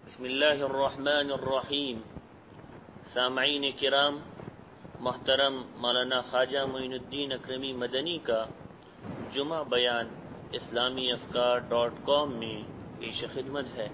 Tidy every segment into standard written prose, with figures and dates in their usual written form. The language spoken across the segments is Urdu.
بسم اللہ الرحمن الرحیم۔ سامعین کرام، محترم مولانا خواجہ معین الدین اکرمی مدنی کا جمعہ بیان اسلامی افکار.com میں پیش خدمت ہے۔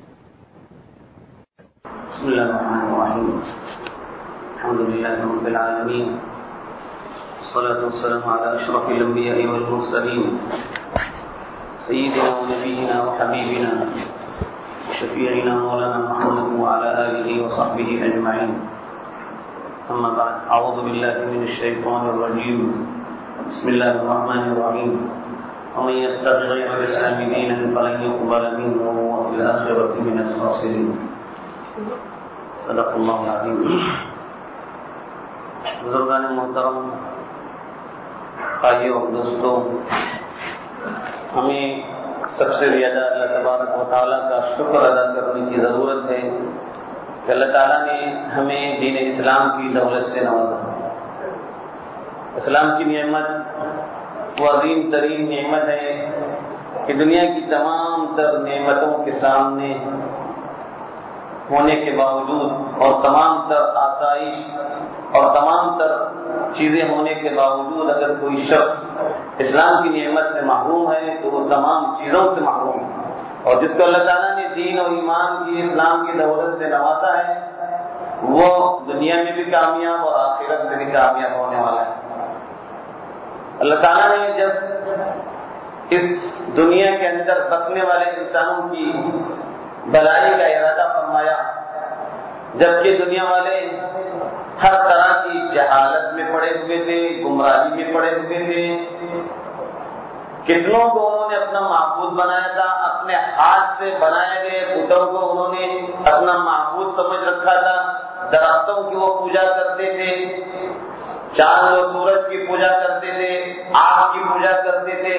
بسم اللہ الرحمن الرحیم، الحمدللہ رب العالمین، والصلاة والسلام علی اشرف الانبیاء والمرسلین، سیدنا و نبینا و حبیبنا شفیعنا مولانا محمد وعلى آلہ وصحبہ اجمعین، اما بعد، اعوذ باللہ من الشیطان الرجیم، بسم اللہ الرحمن الرحیم، ومن يتبع غير الإسلام دينا فلن يقبل منه وهو في الآخرة من الخاسرين۔ صدق اللہ العظیم۔ بزرگان محترم، بھائیوں اور دوستوں، ہمیں سب سے زیادہ اللہ تبارک و تعالیٰ کا شکر ادا کرنے کی ضرورت ہے کہ اللہ تعالیٰ نے ہمیں دین اسلام کی دولت سے نوازا۔ اسلام کی نعمت وہ عظیم ترین نعمت ہے کہ دنیا کی تمام تر نعمتوں کے سامنے ہونے کے باوجود اور تمام تر آسائش اور تمام تر چیزیں ہونے کے باوجود اگر کوئی شخص اسلام کی نعمت سے محروم ہے تو وہ تمام چیزوں سے محروم ہے، اور جس کو اللہ تعالیٰ نے دین اور ایمان کی اسلام کی دولت سے نوازا ہے وہ دنیا میں بھی کامیاب اور آخرت میں بھی کامیاب ہونے والا ہے۔ اللہ تعالیٰ نے جب اس دنیا کے اندر بسنے والے انسانوں کی بھلائی کا ارادہ فرمایا، جبکہ دنیا والے ہر طرح کی جہالت میں پڑے ہوئے تھے، گمراہی میں پڑے ہوئے تھے، کتنوں کو انہوں نے اپنا معبود بنایا تھا، اپنے ہاتھ سے بنائے گئے بتوں کو انہوں نے اپنا معبود سمجھ رکھا تھا، درختوں کی وہ پوجا کرتے تھے، چاند و سورج کی پوجا کرتے تھے، آگ کی پوجا کرتے تھے،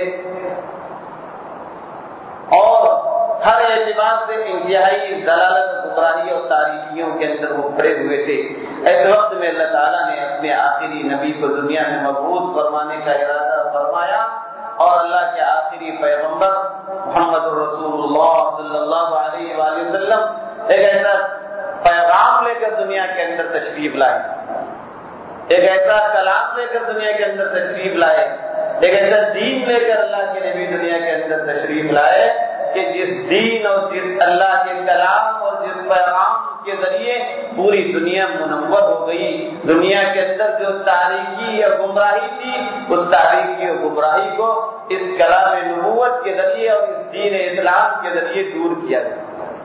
اور ہر اعتبار سے انتہائی ضلالت، گمراہی اور تاریکیوں کے اندر وہ پڑے ہوئے تھے۔ ایسے وقت میں اللہ تعالیٰ نے اپنے آخری نبی کو دنیا میں مبعوث فرمانے کا ارادہ فرمایا، اور اللہ کے آخری پیغمبر محمد رسول اللہ صلی اللہ علیہ وآلہ وسلم ایک ایسا پیغام لے کر دنیا کے اندر تشریف لائے، ایک ایسا کلام لے کر دنیا کے اندر تشریف لائے، ایک ایسا دین لے کر اللہ کے نبی دنیا کے اندر تشریف لائے کہ جس دین اور جس اللہ کے کلام اور جس پیغام کے ذریعے پوری دنیا منور ہو گئی۔ دنیا کے اندر جو تاریکی یا گمراہی تھی، اس تاریکی اور گمراہی کو اس کلام نبوت کے ذریعے اور اس دین اسلام کے ذریعے دور کیا گیا۔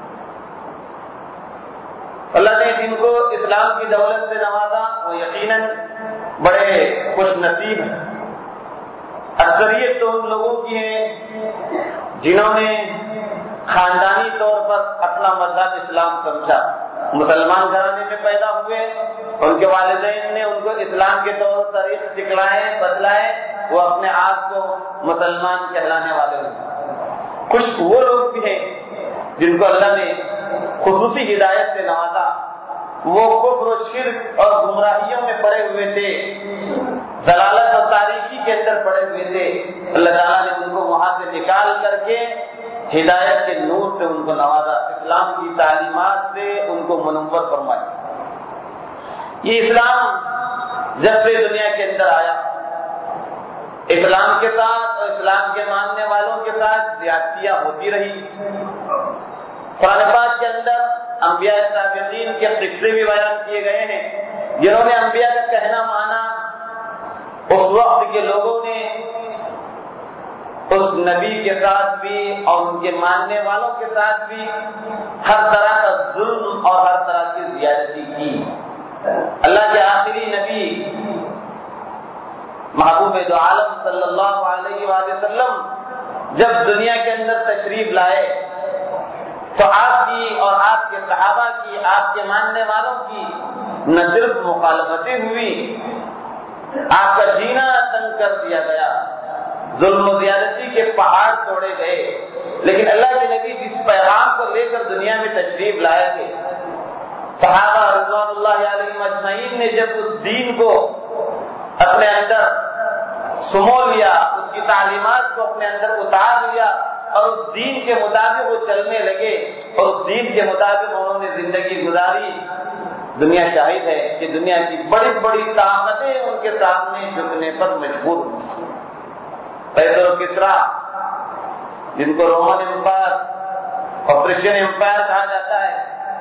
اللہ نے جن کو اسلام کی دولت سے نوازا وہ یقیناً بڑے خوش نصیب ہیں۔ اکثریت تو ان لوگوں کی ہے جنہوں نے خاندانی طور پر اپنا مذہب اسلام سمجھا، مسلمان گھرانے میں پیدا ہوئے، ان کے والدین نے ان کو اسلام کے طور طریق سکھلائے، بتلائے، وہ اپنے آپ کو مسلمان کہلانے والے ہوئے۔ کچھ وہ لوگ بھی ہیں جن کو اللہ نے خصوصی ہدایت سے نوازا، وہ کفر و شرک اور گمراہیوں میں پڑے ہوئے تھے، ضلالت اور تاریکی کے اندر پڑے ہوئے تھے، اللہ تعالیٰ نے ان کو وہاں سے نکال کر کے ہدایت کے نور سے ان کو نوازا، اسلام کی تعلیمات سے ان کو منور فرمایا۔ یہ اسلام جب سے دنیا کے اندر آیا، اسلام کے ساتھ اور اسلام کے ماننے والوں کے ساتھ زیادتیاں ہوتی رہی۔ قرآن پاک کے اندر انبیاء سابقین کے قصے بھی بیان کیے گئے ہیں، جنہوں نے انبیاء کا کہنا مانا۔ اس وقت کے لوگوں نے اس نبی کے ساتھ بھی اور ان کے ماننے والوں کے ساتھ بھی ہر طرح کا ظلم اور ہر طرح کی زیادتی کی۔ اللہ کے آخری نبی محبوب دو عالم صلی اللہ علیہ وآلہ وسلم جب دنیا کے اندر تشریف لائے تو آپ کی اور آپ کے صحابہ کی، آپ کے ماننے والوں کی نہ صرف مخالفتیں ہوئی، آپ کا جینا تنگ کر دیا گیا، ظلم و زیادتی کے پہاڑ توڑے گئے، لیکن اللہ کے نبی جس پیغام کو لے کر دنیا میں تشریف لائے تھے، صحابہ رضوان اللہ علیہم اجمعین نے جب اس دین کو اپنے اندر سمو لیا، اس کی تعلیمات کو اپنے اندر اتار لیا، اور اس دین کے مطابق وہ چلنے لگے اور اس دین کے مطابق انہوں نے زندگی گزاری، دنیا شاہد ہے کہ دنیا کی بڑی بڑی طاقتیں ان کے سامنے جھکنے پر مجبور ہوئی۔ قیصر و کسریٰ، جن کو رومن امپائر اور کرسچن امپائر کہا جاتا ہے،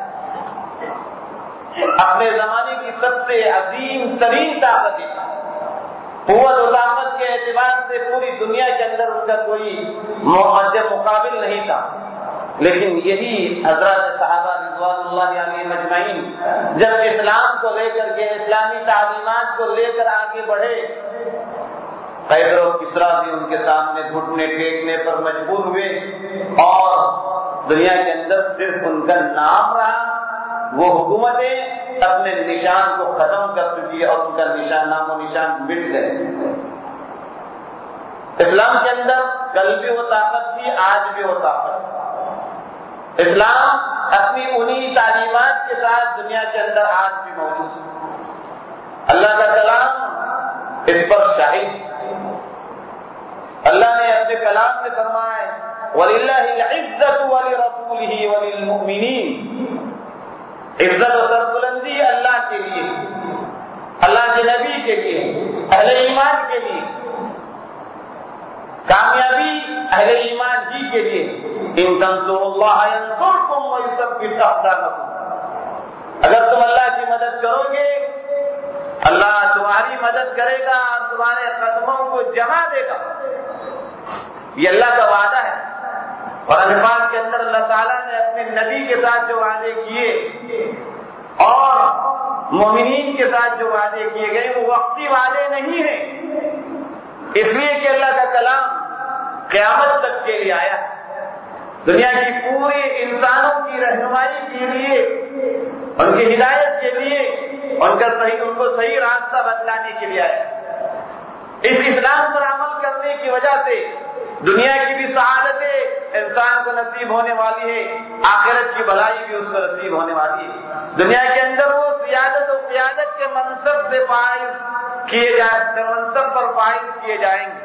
اپنے زمانے کی سب سے عظیم ترین طاقت ہے، قوت و طاقت کے اعتبار سے پوری دنیا کے اندر ان کا کوئی مقابل نہیں تھا، لیکن یہی حضرات صحابہ رضوان اللہ علیہم اجمعین جب اسلام کو لے کر کے، اسلامی تعلیمات کو لے کر آگے بڑھے، قیصر و کسریٰ بھی ان کے سامنے گھٹنے ٹیکنے پر مجبور ہوئے اور دنیا کے اندر صرف ان کا نام رہا، وہ حکومتیں اپنے نشان کو ختم کر چکی اور ان کا نشان، نام و نشان مٹ گئے۔ اسلام کے اندر کل بھی وہ طاقت تھی، آج بھی وہ طاقت۔ اسلام اپنی انہی تعلیمات کے ساتھ دنیا کے اندر آج بھی موجود ہے۔ اللہ کا کلام اس پر شاہد۔ اللہ نے اپنے کلام میں فرمایا ہے وَلِلَّهِ الْعِزَّةُ وَلِرَسُولِهِ وَلِلْمُؤْمِنِينَ، عزت و سربلندی اللہ کے لیے، اللہ کے نبی کے لیے، اہل ایمان کے لیے، کامیابی اہل ایمان ہی کے لیے۔ ان تنصروا اللہ ینصرکم ویثبت اقدامکم، اگر تم اللہ کی مدد کرو گے اللہ تمہاری مدد کرے گا اور تمہارے قدموں کو جما دے گا، یہ اللہ کا وعدہ ہے۔ اور انفال کے اندر اللہ تعالیٰ نے اپنے نبی کے ساتھ جو وعدے کیے اور مومنین کے ساتھ جو وعدے کیے گئے وہ وقتی وعدے نہیں ہیں، اس لیے کہ اللہ کا کلام قیامت تک کے لیے آیا ہے، دنیا کی پورے انسانوں کی رہنمائی کے لیے، ان کی ہدایت کے لیے، ان کو صحیح راستہ بتلانے کے لیے آیا۔ اس اسلام پر عمل کرنے کی وجہ سے دنیا کی بھی سعادتیں انسان کو نصیب ہونے والی ہے، آخرت کی بھلائی بھی اس کو نصیب ہونے والی ہے۔ دنیا کے اندر وہ سیادت و قیادت کے منصب سے فائز کیے جائیں، منصب پر فائز کیے جائیں گے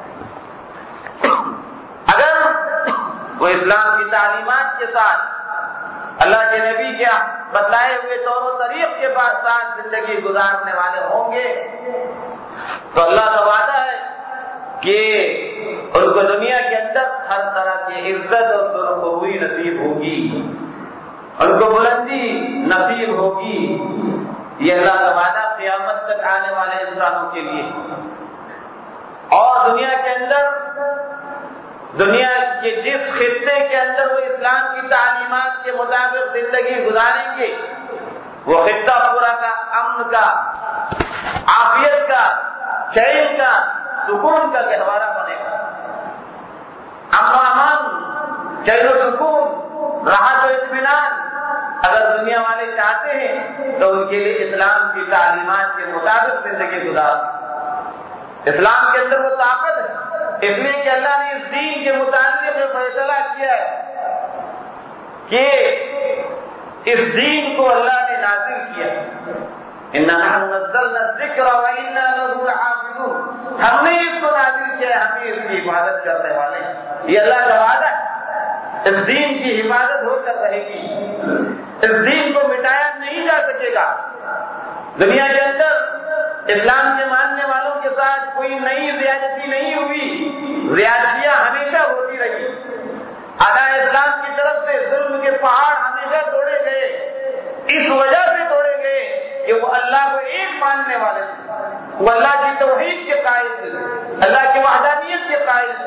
اگر وہ اسلام کی تعلیمات کے ساتھ، اللہ کے نبی کے بتلائے ہوئے طور و طریق کے ساتھ زندگی گزارنے والے ہوں گے تو اللہ کا وعدہ ہے کہ ان کو دنیا کے اندر ہر طرح کی عزت اور سرخروئی نصیب ہوگی، ان کو بلندی نصیب ہوگی۔ یہ اللہ کا وعدہ قیامت تک آنے والے انسانوں کے لیے۔ اور دنیا کے اندر، دنیا کے جس خطے کے اندر وہ اسلام کی تعلیمات کے مطابق زندگی گزاریں گے وہ خطہ پورا کا امن کا، عافیت کا، چین کا، سکون کا گہوارہ بنے گا۔ امن و امان، چین و سکون، راحت و اطمینان اگر دنیا والے چاہتے ہیں تو ان کے لیے اسلام کی تعلیمات کے مطابق زندگی گزار۔ اسلام کے اندر وہ طاقت ہے، اس لیے کہ اللہ نے اس دین کے متعلق فیصلہ کیا ہے کہ اس دین کو اللہ نے نازل کیا۔ اِنَّا نَحْنُ نَزَّلْنَا الذِّكْرَ وَإِنَّا لَهُ لَحَافِظُونَ، ہم نے اس کو نازل کیا ہے، ہم ہی اس کی حفاظت کرنے والے ہیں۔ یہ اللہ کا وعدہ ہے، اس دین کی حفاظت ہو کر رہے گی، اس دین کو مٹایا نہیں جا سکے گا۔ دنیا کے اندر اسلام کے ماننے والوں کے ساتھ کوئی نئی زیادتی نہیں ہوئی، زیادتیاں ہمیشہ ہوتی رہی۔ اعداء اسلام کی طرف سے ظلم کے پہاڑ ہمیشہ توڑے گئے، اس وجہ سے توڑے گئے کہ وہ اللہ کو ایک ماننے والے تھے، وہ اللہ کی توحید کے قائل تھے، اللہ کی وحدانیت کے قائل تھے،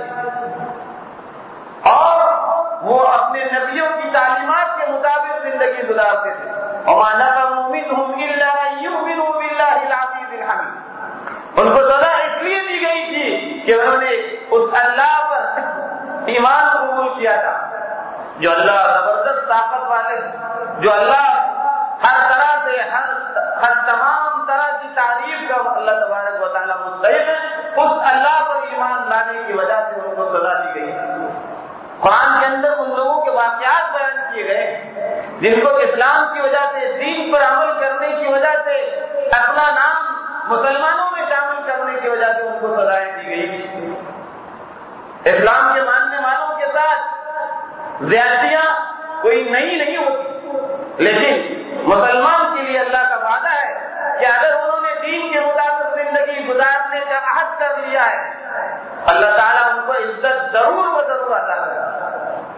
اور وہ اپنے نبیوں کی تعلیمات کے مطابق زندگی گزارتے تھے۔ وَمَا نَقَمُوا مِنْهُمْ إِلَّا أَن يُؤْمِنُوا بِاللَّهِ الْعَزِيزِ الْحَمِيدِ، ان کو سزا اس لیے دی گئی تھی کہ انہوں نے اس اللہ پر ایمان قبول کیا تھا جو اللہ زبردست طاقت والے، جو اللہ ہر طرح سے ہر تمام طرح کی تعریف کا اللہ تبارک و تعالیٰ مستحق ہے، اس اللہ پر ایمان لانے کی وجہ سے ان کو سزا دی گئی۔ قرآن کے اندر ان لوگوں کے واقعات بیان کیے گئے جن کو اسلام کی وجہ سے، دین پر عمل کرنے کی وجہ سے، اپنا نام مسلمانوں میں شامل کرنے کی وجہ سے ان کو سزائیں دی گئی۔ اسلام کے ماننے والوں کے ساتھ زیادتیاں کوئی نئی نہیں ہوتی، لیکن مسلمان کے لیے اللہ کا وعدہ ہے کہ اگر انہوں نے دین کے مطابق زندگی گزارنے کا عہد کر لیا ہے، اللہ تعالیٰ ان کو عزت ضرور و ضرور عطا کرے گا،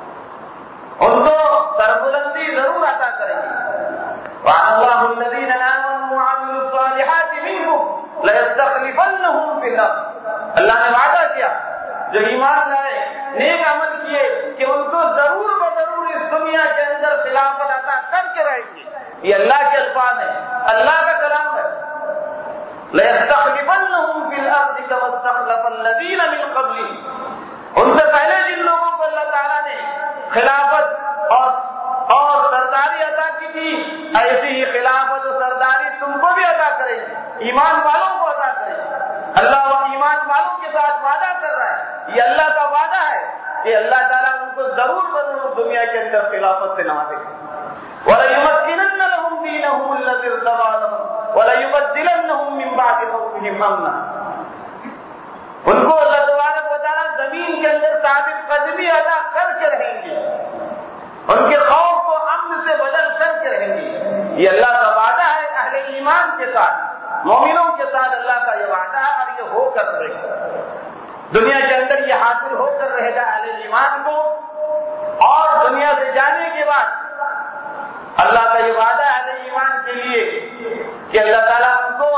ان کو سربلندی ضرور عطا کرے گی۔ وعد اللہ الذین آمنوا وعملوا الصالحات منکم لیستخلفنہم فی الارض، اللہ نے وعدہ کیا جو ایمان لائے نیک عمل کیے کہ ان کو ضرور و ضرور اس دنیا کے اندر خلافت عطا کر کے رہیں گے۔ یہ اللہ کے الفاظ ہیں، اللہ کا کلام ہے۔ لَيَسْتَخْلِفَنَّهُمْ فِي الْأَرْضِ كَمَا اسْتَخْلَفَ الَّذِينَ مِنْ قَبْلِهِمْ، ان سے پہلے جن لوگوں کو اللہ تعالیٰ نے خلافت اور سرداری عطا کی تھی، ایسی ہی خلافت و سرداری تم کو بھی عطا کرے گی، ایمان والوں کو عطا کرے گی۔ اللہ ایمان والوں کے ساتھ وعدہ کر رہا ہے، یہ اللہ کا وعدہ ہے کہ اللہ تعالیٰ ان کو ضرور ضرور دنیا کے اندر خلافت سے نوازے گا۔ وَلَيُمَكِّنَنَّ لَهُمْ دِينَهُمُ الَّذِي ارْتَضَىٰ لَهُمْ وَلَيُبَدِّلَنَّهُمْ مِن بَعْدِ خَوْفِهِمْ أَمْنًا، ان کو اللہ تبارک و تعالیٰ زمین کے اندر ثابت قدمی عطا کر کے رہیں گے، ان کے خوف کو امن سے بدل کر کے رہیں گے۔ یہ اللہ کا وعدہ ہے اہل ایمان کے ساتھ، مومنوں کے ساتھ اللہ کا یہ وعدہ ہے، اور یہ ہو کر رہے گا دنیا کے اندر، یہ حاصل ہو کر رہے گا اہل ایمان کو۔ اور دنیا سے جانے کے بعد اللہ کا یہ وعدہ ہے اہل ایمان کے لیے کہ اللہ تعالیٰ ان کو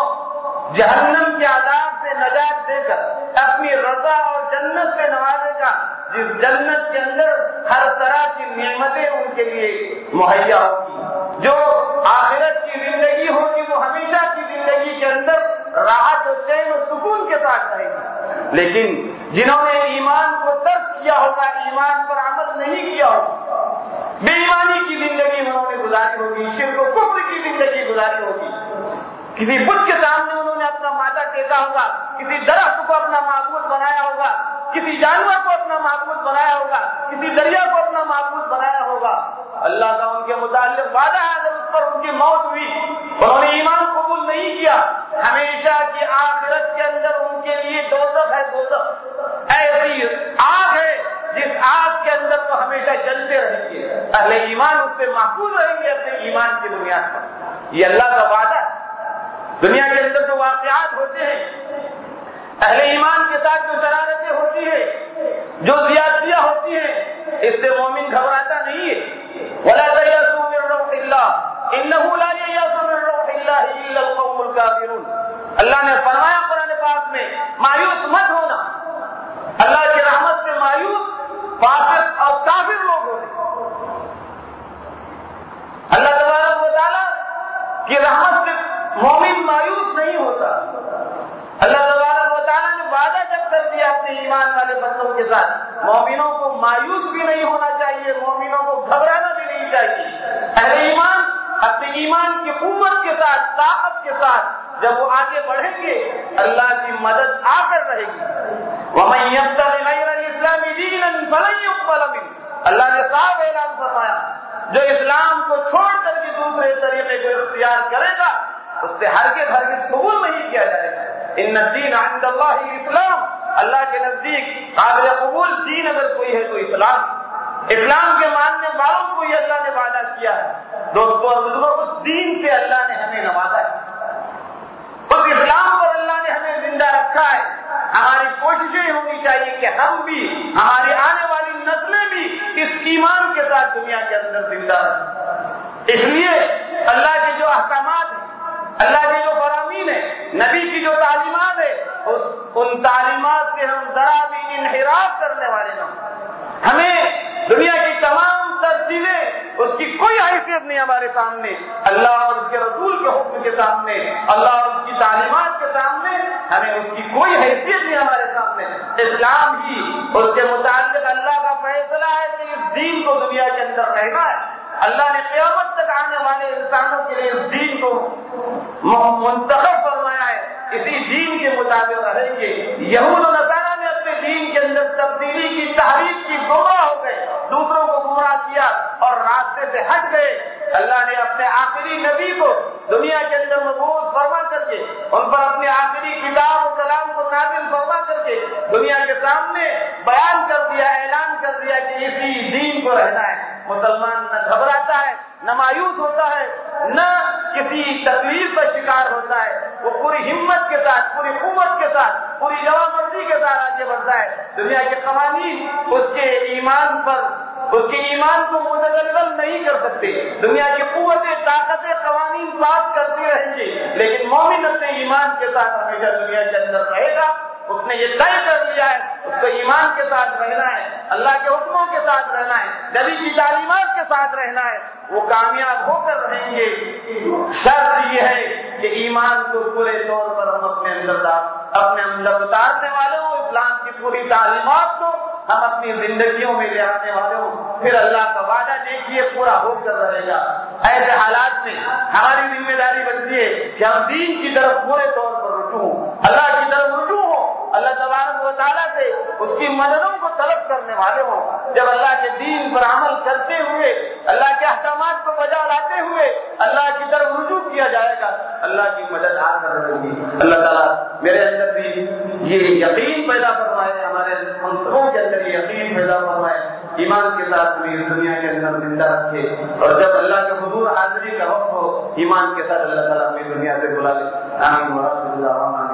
جہنم کے عذاب سے نجات دے کر اپنی رضا اور جنت سے نوازے گا، جس جنت کے اندر ہر طرح کی نعمتیں ان کے لیے مہیا ہوگی۔ جو آخرت کی زندگی ہوگی وہ ہمیشہ کی زندگی کے اندر راحت و چین و سکون کے ساتھ رہے گی۔ لیکن جنہوں نے ایمان کو ترک کیا ہوگا، ایمان پر عمل نہیں کیا ہوگا، بے ایمانی کی زندگی انہوں نے گزاری ہوگی، شرک و کفر کی زندگی گزاری ہوگی، کسی بت کے سامنے انہوں نے اپنا ماتھا ٹیکا ہوگا، کسی درخت کو اپنا معبود بنایا ہوگا، کسی جانور کو اپنا معبود بنایا ہوگا، کسی دریا کو اپنا معبود بنایا ہوگا۔ اللہ کا ان کے متعلق وعدہ ہے اگر اس پر ان کی موت ہوئی، انہوں نے ایمان قبول نہیں کیا، ہمیشہ کی آخرت کے اندر ان کے لیے دوزخ ہے، دوزخ ایسی آگ ہے جس آگ کے اندر وہ ہمیشہ جلتے رہیں گے، اہل ایمان اس سے محفوظ رہیں گے اپنے ایمان کی بنیاد پر۔ یہ اللہ کا وعدہ ہے۔ دنیا کے اندر جو واقعات ہوتے ہیں، اہل ایمان کے ساتھ جو شرارتیں ہوتی ہیں، جو زیادتیاں ہوتی ہیں، اس سے مومن گھبراتا نہیں ہے۔ وَلَا تَيَأْسُوا مِن رَّوْحِ اللَّهِ إِنَّهُ لَا يَيْأَسُ مِن رَّوْحِ اللَّهِ إِلَّا الْقَوْمُ الْكَافِرُونَ، اللہ نے فرمایا قرآن پاک میں، مایوس مت ہونا، اللہ کی رحمت سے مایوس فاسق اور کافر لوگ ہوتے۔ اللہ تبارک و تعالیٰ کی رحمت سے مومن مایوس نہیں ہوتا۔ اللہ تبارک و تعالیٰ نے وعدہ جب کر دیا اپنے ایمان والے بندوں کے ساتھ، مومنوں کو مایوس بھی نہیں ہونا چاہیے، مومنوں کو گھبرانا بھی نہیں چاہیے۔ اہل ایمان اپنے ایمان کی قوت کے ساتھ، طاقت کے ساتھ جب وہ آگے بڑھیں گے، اللہ کی مدد آ کر رہے گی۔ وَمَن يَبْتَغِ غَيْرَ الْإِسْلَامِ دِينًا فَلَن يُقْبَلَ مِنْهُ، اللہ نے صاف اعلان فرمایا، جو اسلام کو چھوڑ کر کے دوسرے طریقے کو اختیار کرے گا اس سے ہرگز قبول نہیں کیا جائے گا۔ ان الدین عند اللہ الاسلام، اللہ کے نزدیک قابل قبول دین اگر کوئی ہے تو اسلام۔ اسلام کے ماننے والوں کو یہ اللہ نے وعدہ کیا ہے۔ دوستوں اور بزرگوں، اس دین سے اللہ نے ہمیں نوازا ہے، اس اسلام پر اللہ نے ہمیں زندہ رکھا ہے۔ ہماری کوششیں ہونی چاہیے کہ ہم بھی، ہماری آنے والی نسلیں بھی اس ایمان کے ساتھ دنیا کے اندر زندہ رہیں۔ اس لیے اللہ کے جو احکامات ہیں، اللہ کے جو فرامین ہیں، نبی کی جو تعلیمات ہے، ان تعلیمات سے ہم ذرا بھی انحراف کرنے والے نہ ہوں۔ ہمیں دنیا کی تمام تر چیزیں، اس کی کوئی حیثیت نہیں ہمارے سامنے، اللہ اور اس کے رسول کے حکم کے سامنے، اللہ اور اس کی تعلیمات کے سامنے ہمیں اس کی کوئی حیثیت نہیں ہمارے سامنے۔ اسلام ہی اس کے متعلق اللہ کا فیصلہ ہے کہ اس دین کو دنیا کے اندر رہنا ہے۔ اللہ نے قیامت تک آنے والے انسانوں کے لیے اس دین کو منتخب فرمایا ہے، اسی دین کے مطابق رہیں گے۔ یہود و نصارہ نے اپنے دین کے اندر تبدیلی کی، تحریف کی، گمراہ ہو گئے، دوسروں کو گمراہ کیا اور راستے سے ہٹ گئے۔ اللہ نے اپنے آخری نبی کو دنیا کے اندر مبعوث فرما کر کے ان پر اپنے آخری کتاب و کلام کو نازل فرما کر کے دنیا کے سامنے بیان کر دیا، اعلان کر دیا کہ اسی دین کو رہنا ہے۔ مسلمان نہ گھبراتا ہے، نہ مایوس ہوتا ہے، نہ کسی تکلیف کا شکار ہوتا ہے، وہ پوری ہمت کے ساتھ، پوری قوت کے ساتھ، پوری جوابدہی کے ساتھ آگے بڑھتا ہے۔ دنیا کے قوانین اس کے ایمان پر، اس کے ایمان کو متزلزل نہیں کر سکتے۔ دنیا کی قوتیں، طاقتیں قوانین پاس کرتی رہیں گی، لیکن مومن اپنے ایمان کے ساتھ ہمیشہ دنیا کے اندر رہے گا۔ اس نے یہ طے کر لیا ہے، اس کو ایمان کے ساتھ رہنا ہے، اللہ کے حکموں کے ساتھ رہنا ہے، نبی کی تعلیمات کے ساتھ رہنا ہے، وہ کامیاب ہو کر رہیں گے۔ شرط یہ ہے کہ ایمان کو پورے طور پر ہم اپنے اندر اتارنے والے ہوں، اسلام کی پوری تعلیمات کو ہم اپنی زندگیوں میں لے آنے والے ہوں، پھر اللہ کا وعدہ دیکھیے پورا ہو کر رہے گا۔ ایسے حالات میں ہماری ذمہ داری بنتی ہے کہ ہم دین کی طرف پورے طور پر رجوع ہوں، اللہ کی طرف رجوع ہوں، اللہ تبارک و تعالیٰ سے اس کی مددوں کو طلب کرنے والے ہوں۔ جب اللہ کے دین پر عمل کرتے ہوئے، اللہ کے احکامات کو بجا لاتے ہوئے اللہ کی طرف رجوع کیا جائے گا، اللہ کی مدد آ کر رہے گی۔ اللہ تعالیٰ میرے اندر بھی یہ یقین پیدا فرمائے، ہمارے ہم سبوں کے اندر یہ یقین پیدا فرمائے، ایمان کے ساتھ بھی اس دنیا کے اندر زندہ رکھے، اور جب اللہ کے حضور حاضری کا وقت ہو، ایمان کے ساتھ اللہ تعالیٰ اپنی دنیا سے بلا لے۔ آمین۔